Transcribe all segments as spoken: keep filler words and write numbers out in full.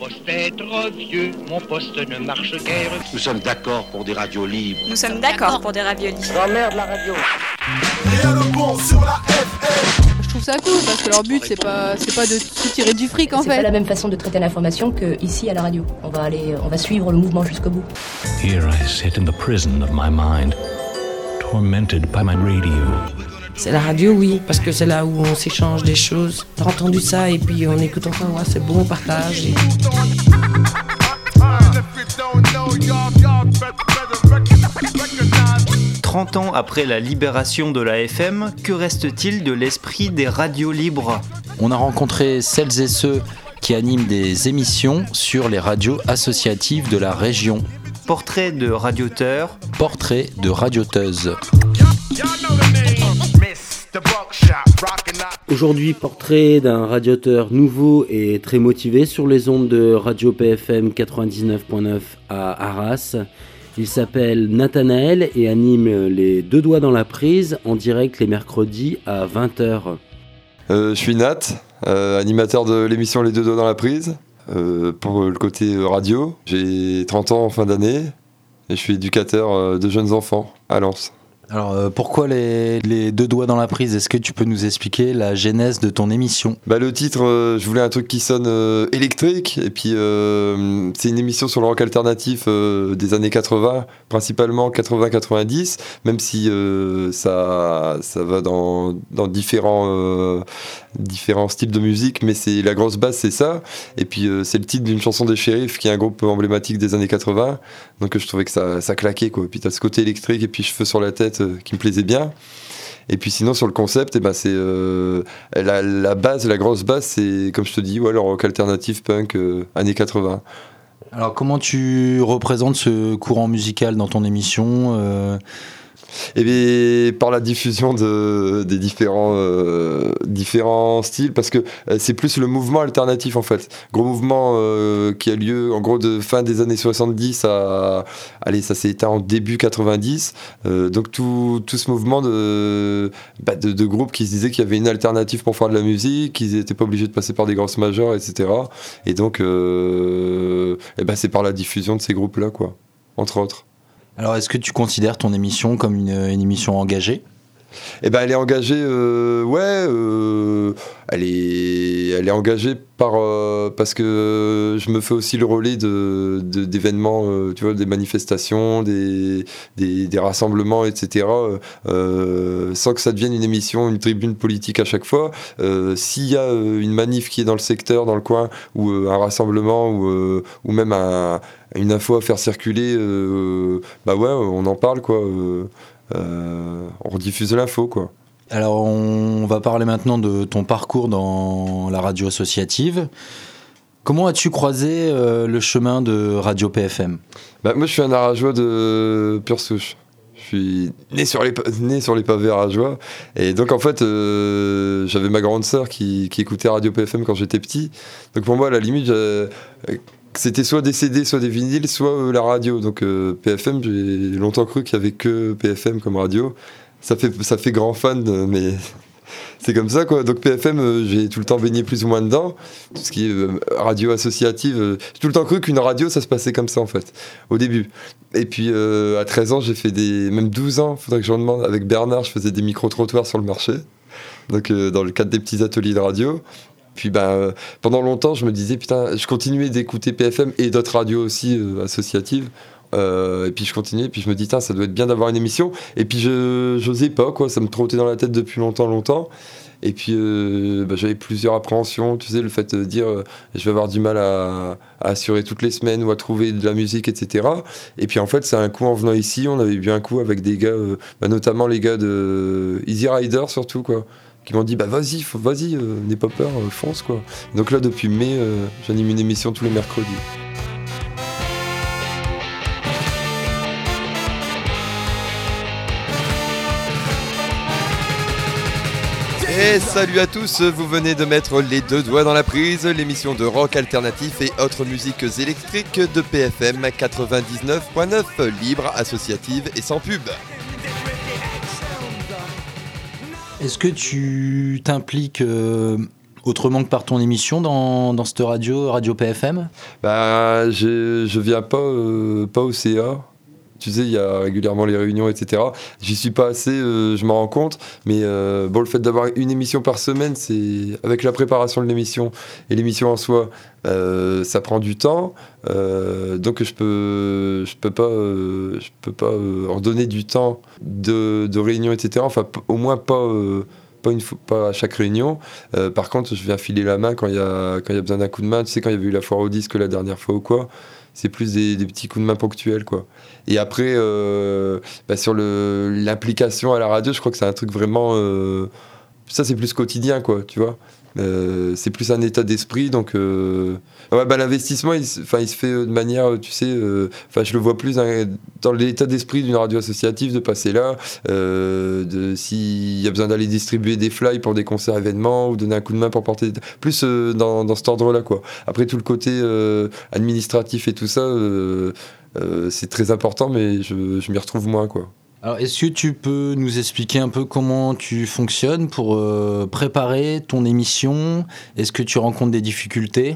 poste est trop vieux, mon poste ne marche guère. Nous sommes d'accord pour des radios libres. Nous sommes d'accord pour des radios libres. J'emmerde la radio. Rien de bon sur la F M. Je trouve ça cool parce que leur but c'est pas c'est pas de se tirer du fric en c'est fait. C'est pas la même façon de traiter l'information qu'ici à la radio. On va aller, on va suivre le mouvement jusqu'au bout. Here I sit in the prison of my mind, tormented by my radio. C'est la radio, oui, parce que c'est là où on s'échange des choses. T'as entendu ça et puis on écoute enfin, ouais, c'est bon, on partage. Et... trente ans après la libération de la F M, que reste-t-il de l'esprit des radios libres ? On a rencontré celles et ceux qui animent des émissions sur les radios associatives de la région. Portrait de radioteurs. Portrait de radioteuses. Aujourd'hui, portrait d'un radiateur nouveau et très motivé sur les ondes de Radio P F M quatre-vingt-dix-neuf point neuf à Arras. Il s'appelle Nathanaël et anime les Deux Doigts dans la Prise en direct les mercredis à vingt heures. Euh, je suis Nat, euh, animateur de l'émission Les Deux Doigts dans la Prise, euh, pour le côté radio. J'ai trente ans en fin d'année et je suis éducateur de jeunes enfants à Lens. Alors euh, pourquoi les, les deux doigts dans la prise ? Est-ce que tu peux nous expliquer la genèse de ton émission ? Bah, le titre, euh, je voulais un truc qui sonne euh, électrique, et puis euh, c'est une émission sur le rock alternatif euh, des années quatre-vingts, principalement quatre-vingts quatre-vingt-dix, même si euh, ça, ça va dans, dans différents, euh, différents styles de musique, mais c'est, la grosse base c'est ça, et puis euh, c'est le titre d'une chanson des Shérifs, qui est un groupe emblématique des années quatre-vingts, donc je trouvais que ça, ça claquait, quoi. Et puis t'as ce côté électrique et puis cheveux sur la tête euh, qui me plaisait bien. Et puis sinon sur le concept, eh ben c'est euh, la, la base, la grosse base, c'est comme je te dis, ouais, le rock alternatif punk euh, années quatre-vingts. Alors comment tu représentes ce courant musical dans ton émission euh... Eh bien, par la diffusion de, des différents, euh, différents styles, parce que euh, c'est plus le mouvement alternatif en fait. Gros mouvement euh, qui a lieu en gros de fin des années soixante-dix à. Allez, ça s'est éteint en début quatre-vingt-dix. Euh, donc tout, tout ce mouvement de, bah, de, de groupes qui se disaient qu'il y avait une alternative pour faire de la musique, qu'ils n'étaient pas obligés de passer par des grosses majeures, et cetera. Et donc, euh, eh ben, c'est par la diffusion de ces groupes-là, quoi, entre autres. Alors, est-ce que tu considères ton émission comme une, une émission engagée ? Eh ben, elle est engagée, euh, ouais, euh, elle est, elle est engagée par, euh, parce que je me fais aussi le relais de, de, d'événements, euh, tu vois, des manifestations, des, des, des rassemblements, et cetera. Euh, sans que ça devienne une émission, une tribune politique à chaque fois. Euh, s'il y a une manif qui est dans le secteur, dans le coin, ou euh, un rassemblement, ou, euh, ou même un, une info à faire circuler, euh, bah ouais, on en parle, quoi. Euh, Euh, on rediffuse l'info, quoi. Alors on va parler maintenant de ton parcours dans la radio associative. Comment as-tu croisé euh, le chemin de Radio P F M ? Bah, moi je suis un arageois de pure souche. Je suis né sur les, né sur les pavés arageois. Et donc en fait euh, j'avais ma grande sœur qui, qui écoutait Radio P F M quand j'étais petit. Donc pour moi à la limite c'était soit des C D, soit des vinyles, soit euh, la radio. Donc euh, P F M, j'ai longtemps cru qu'il n'y avait que P F M comme radio. Ça fait, ça fait grand fan, mais c'est comme ça, quoi. Donc P F M, euh, j'ai tout le temps baigné plus ou moins dedans. Tout ce qui est euh, radio associative, euh, j'ai tout le temps cru qu'une radio, ça se passait comme ça, en fait, au début. Et puis euh, à treize ans, j'ai fait des... Même douze ans, il faudrait que je demande. Avec Bernard, je faisais des micro-trottoirs sur le marché. Donc euh, dans le cadre des petits ateliers de radio. Puis bah, pendant longtemps, je me disais, putain, je continuais d'écouter P F M et d'autres radios aussi euh, associatives. Euh, et puis je continuais, puis je me dis, ça doit être bien d'avoir une émission. Et puis je n'osais pas, quoi, ça me trottait dans la tête depuis longtemps, longtemps. Et puis euh, bah, j'avais plusieurs appréhensions, tu sais, le fait de dire, euh, je vais avoir du mal à, à assurer toutes les semaines ou à trouver de la musique, et cetera. Et puis en fait, c'est un coup en venant ici, on avait bu un coup avec des gars, euh, bah, notamment les gars de Easy Rider surtout, quoi. Qui m'ont dit bah vas-y, faut, vas-y, euh, n'aie pas peur, euh, fonce, quoi. Donc là depuis mai, euh, j'anime une émission tous les mercredis. Et salut à tous, vous venez de mettre les deux doigts dans la prise, l'émission de rock alternatif et autres musiques électriques de P F M quatre-vingt-dix-neuf point neuf, libre, associative et sans pub. Est-ce que tu t'impliques euh, autrement que par ton émission dans, dans cette radio, Radio P F M? Bah, je, je viens pas, euh, pas au C A. Tu sais, il y a régulièrement les réunions, et cetera. J'y suis pas assez, euh, je m'en rends compte. Mais euh, bon, le fait d'avoir une émission par semaine, c'est avec la préparation de l'émission et l'émission en soi, euh, ça prend du temps. Euh, donc je peux, je peux pas, euh, je peux pas euh, ordonner du temps de, de réunion, et cetera. Enfin, p- au moins pas. Euh, Pas, une fois, pas à chaque réunion. Euh, par contre, je viens filer la main quand il y a, quand il y a besoin d'un coup de main. Tu sais, quand il y avait eu la foire au disque la dernière fois ou quoi, c'est plus des, des petits coups de main ponctuels, quoi. Et après, euh, bah, sur le, l'implication à la radio, je crois que c'est un truc vraiment... Euh, ça, c'est plus quotidien, quoi, tu vois. Euh, c'est plus un état d'esprit, donc... Euh, ouais, bah, l'investissement, il, il se fait de manière, tu sais... Enfin, euh, je le vois plus hein, dans l'état d'esprit d'une radio associative, de passer là, euh, de, s'il y a besoin d'aller distribuer des flyers pour des concerts événements, ou donner un coup de main pour porter... Des... Plus euh, dans, dans cet ordre-là, quoi. Après, tout le côté euh, administratif et tout ça, euh, euh, c'est très important, mais je, je m'y retrouve moins, quoi. Alors, est-ce que tu peux nous expliquer un peu comment tu fonctionnes pour euh, préparer ton émission? Est-ce que tu rencontres des difficultés?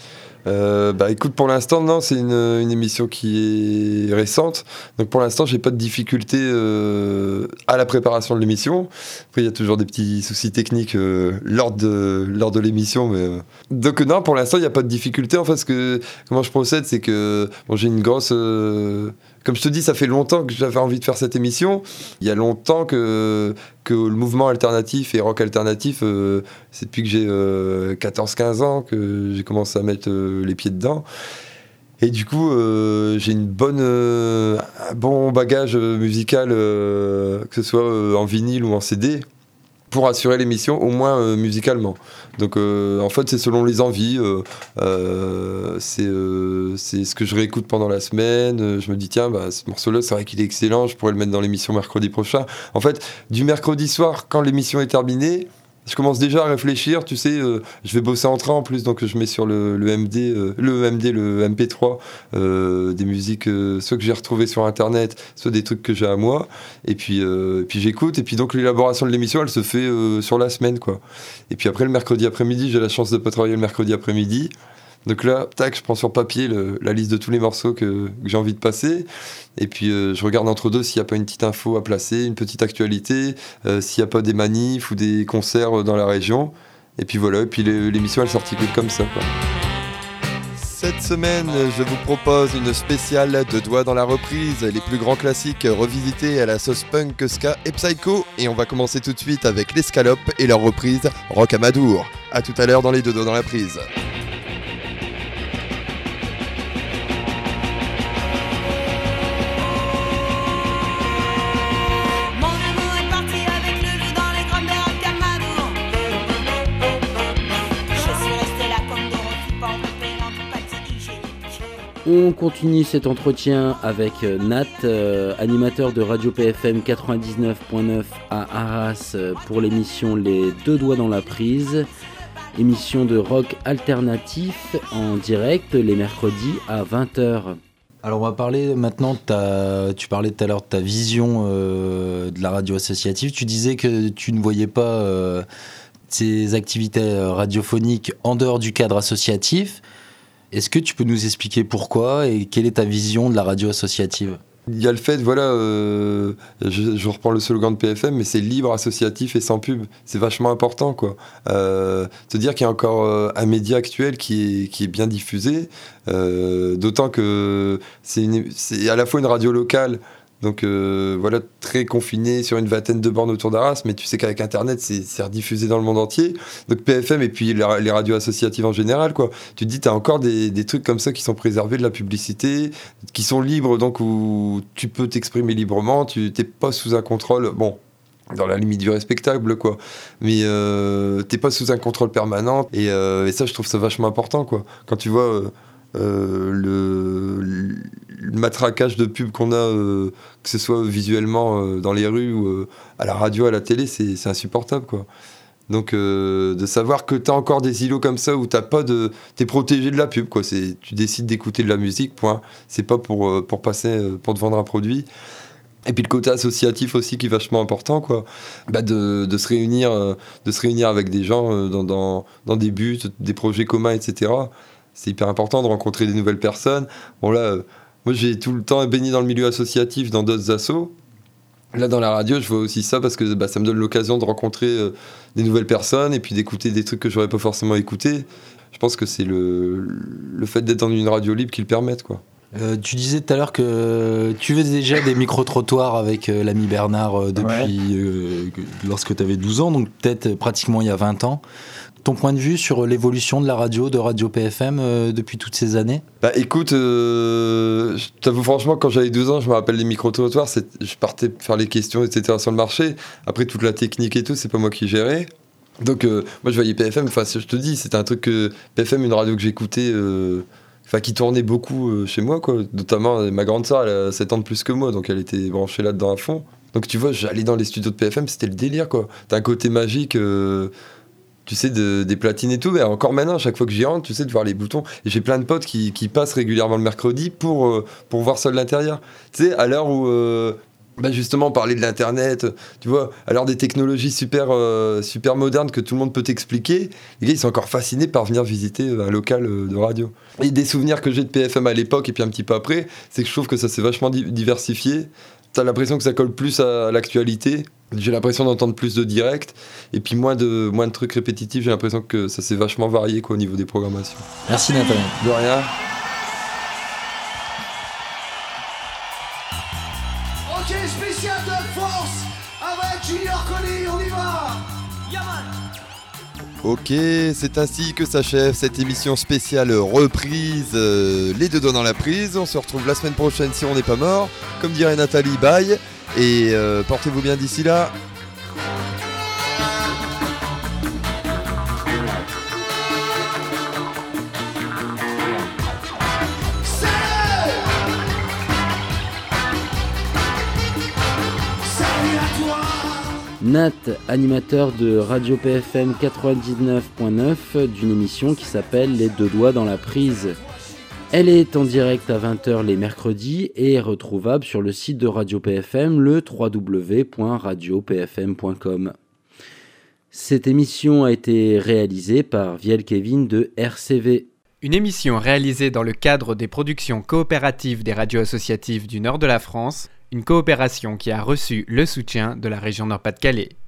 Euh, bah écoute, pour l'instant, non, c'est une, une émission qui est récente. Donc pour l'instant, j'ai pas de difficulté euh, à la préparation de l'émission. Après, il y a toujours des petits soucis techniques euh, lors, de, lors de l'émission. Mais, euh... Donc non, pour l'instant, il n'y a pas de difficulté. En fait, ce que, comment je procède, c'est que bon, j'ai une grosse... Euh... Comme je te dis, ça fait longtemps que j'avais envie de faire cette émission. Il y a longtemps que, que le mouvement alternatif et rock alternatif, euh, c'est depuis que j'ai euh, quatorze quinze ans que j'ai commencé à mettre euh, les pieds dedans. Et du coup, euh, j'ai une bonne, euh, un bon bagage musical, euh, que ce soit euh, en vinyle ou en C D, pour assurer l'émission, au moins euh, musicalement. Donc euh, en fait, c'est selon les envies. Euh, euh, c'est, euh, c'est ce que je réécoute pendant la semaine. Je me dis, tiens, bah, ce morceau-là, c'est vrai qu'il est excellent, je pourrais le mettre dans l'émission mercredi prochain. En fait, du mercredi soir, quand l'émission est terminée, je commence déjà à réfléchir, tu sais, euh, je vais bosser en train en plus, donc je mets sur le, le M D, euh, le M D, le M P trois, euh, des musiques, euh, soit que j'ai retrouvées sur Internet, soit des trucs que j'ai à moi, et puis, euh, et puis j'écoute, et puis donc l'élaboration de l'émission, elle se fait euh, sur la semaine, quoi. Et puis après, le mercredi après-midi, j'ai la chance de pas travailler le mercredi après-midi, donc là, tac, je prends sur papier le, la liste de tous les morceaux que, que j'ai envie de passer. Et puis euh, je regarde entre deux s'il n'y a pas une petite info à placer, une petite actualité, euh, s'il n'y a pas des manifs ou des concerts dans la région. Et puis voilà, et puis les, l'émission elle s'articule comme ça, quoi. Cette semaine, je vous propose une spéciale de Doigts dans la reprise, les plus grands classiques revisités à la sauce punk, ska et psycho. Et on va commencer tout de suite avec l'Escalope et leur reprise Rock Amadour. A tout à l'heure dans les Deux Doigts dans la prise. On continue cet entretien avec Nat, euh, animateur de Radio P F M quatre-vingt-dix-neuf point neuf à Arras euh, pour l'émission Les Deux Doigts dans la prise, émission de rock alternatif en direct les mercredis à vingt heures. Alors on va parler maintenant de ta... Tu parlais tout à l'heure de ta vision euh, de la radio associative. Tu disais que tu ne voyais pas euh, tes activités radiophoniques en dehors du cadre associatif. Est-ce que tu peux nous expliquer pourquoi et quelle est ta vision de la radio associative ? Il y a le fait, voilà, euh, je, je reprends le slogan de P F M, mais c'est libre, associatif et sans pub. C'est vachement important, quoi. Euh, te dire qu'il y a encore euh, un média actuel qui est, qui est bien diffusé, euh, d'autant que c'est, une, c'est à la fois une radio locale, donc euh, voilà, très confiné sur une vingtaine de bornes autour d'Arras, mais tu sais qu'avec Internet, c'est, c'est rediffusé dans le monde entier. Donc P F M et puis la, les radios associatives en général, quoi. Tu te dis, t'as encore des, des trucs comme ça qui sont préservés de la publicité, qui sont libres, donc où tu peux t'exprimer librement, tu t'es pas sous un contrôle, bon, dans la limite du respectable, quoi. Mais euh, t'es pas sous un contrôle permanent, et, euh, et ça, je trouve ça vachement important, quoi. Quand tu vois... Euh, Euh, le, le matraquage de pub qu'on a, euh, que ce soit visuellement euh, dans les rues ou euh, à la radio, à la télé, c'est, c'est insupportable, quoi. Donc euh, de savoir que t'as encore des îlots comme ça où t'as pas de, t'es protégé de la pub, quoi. C'est, tu décides d'écouter de la musique, point. C'est pas pour, euh, pour passer, euh, pour te vendre un produit. Et puis le côté associatif aussi qui est vachement important, quoi. Bah de, de, se réunir, euh, de se réunir avec des gens euh, dans, dans, dans des buts, des projets communs, et cetera. C'est hyper important de rencontrer des nouvelles personnes. Bon là, euh, moi j'ai tout le temps baigné dans le milieu associatif, dans d'autres assos. Là dans la radio, je vois aussi ça parce que bah, ça me donne l'occasion de rencontrer euh, des nouvelles personnes et puis d'écouter des trucs que j'aurais pas forcément écoutés. Je pense que c'est le, le fait d'être dans une radio libre qui le permette, quoi. Euh, tu disais tout à l'heure que tu faisais déjà des micro-trottoirs avec euh, l'ami Bernard euh, depuis ouais. euh, lorsque tu avais douze ans, donc peut-être pratiquement il y a vingt ans. Ton point de vue sur l'évolution de la radio, de Radio P F M euh, depuis toutes ces années ? Bah écoute, euh, je t'avoue franchement, quand j'avais douze ans, je me rappelle les micro-trottoirs, c'est, je partais faire les questions, et cetera sur le marché. Après, toute la technique et tout, c'est pas moi qui gérais. Donc euh, moi je voyais P F M, enfin je te dis, c'était un truc que P F M, une radio que j'écoutais... Euh, Enfin, qui tournait beaucoup euh, chez moi, quoi. Notamment, ma grande sœur, elle a sept ans de plus que moi, donc elle était branchée là-dedans à fond. Donc tu vois, j'allais dans les studios de P F M, c'était le délire, quoi. T'as un côté magique, euh, tu sais, de, des platines et tout. Mais encore maintenant, à chaque fois que j'y rentre, tu sais, de voir les boutons. Et j'ai plein de potes qui, qui passent régulièrement le mercredi pour, euh, pour voir ça de l'intérieur. Tu sais, à l'heure où... Euh, bah justement, parler de l'internet, tu vois, à l'heure des technologies super, euh, super modernes que tout le monde peut t'expliquer, les gars ils sont encore fascinés par venir visiter un local de radio. Et des souvenirs que j'ai de P F M à l'époque et puis un petit peu après, c'est que je trouve que ça s'est vachement di- diversifié. T'as l'impression que ça colle plus à l'actualité, j'ai l'impression d'entendre plus de direct, et puis moins de, moins de trucs répétitifs, j'ai l'impression que ça s'est vachement varié, quoi, au niveau des programmations. Merci Nathalie. De rien. Ok, spécial de force avec Junior Colli, on y va. Yaman. Ok, c'est ainsi que s'achève cette émission spéciale reprise, euh, les deux doigts dans la prise. On se retrouve la semaine prochaine si on n'est pas mort. Comme dirait Nathalie, bye. Et euh, portez-vous bien d'ici là. Nat, animateur de Radio P F M quatre-vingt-dix-neuf point neuf d'une émission qui s'appelle Les deux doigts dans la prise. Elle est en direct à vingt heures les mercredis et est retrouvable sur le site de Radio P F M, le w w w point radio p f m point com. Cette émission a été réalisée par Viel Kevin de R C V. Une émission réalisée dans le cadre des productions coopératives des radios associatives du nord de la France, une coopération qui a reçu le soutien de la région Nord-Pas-de-Calais.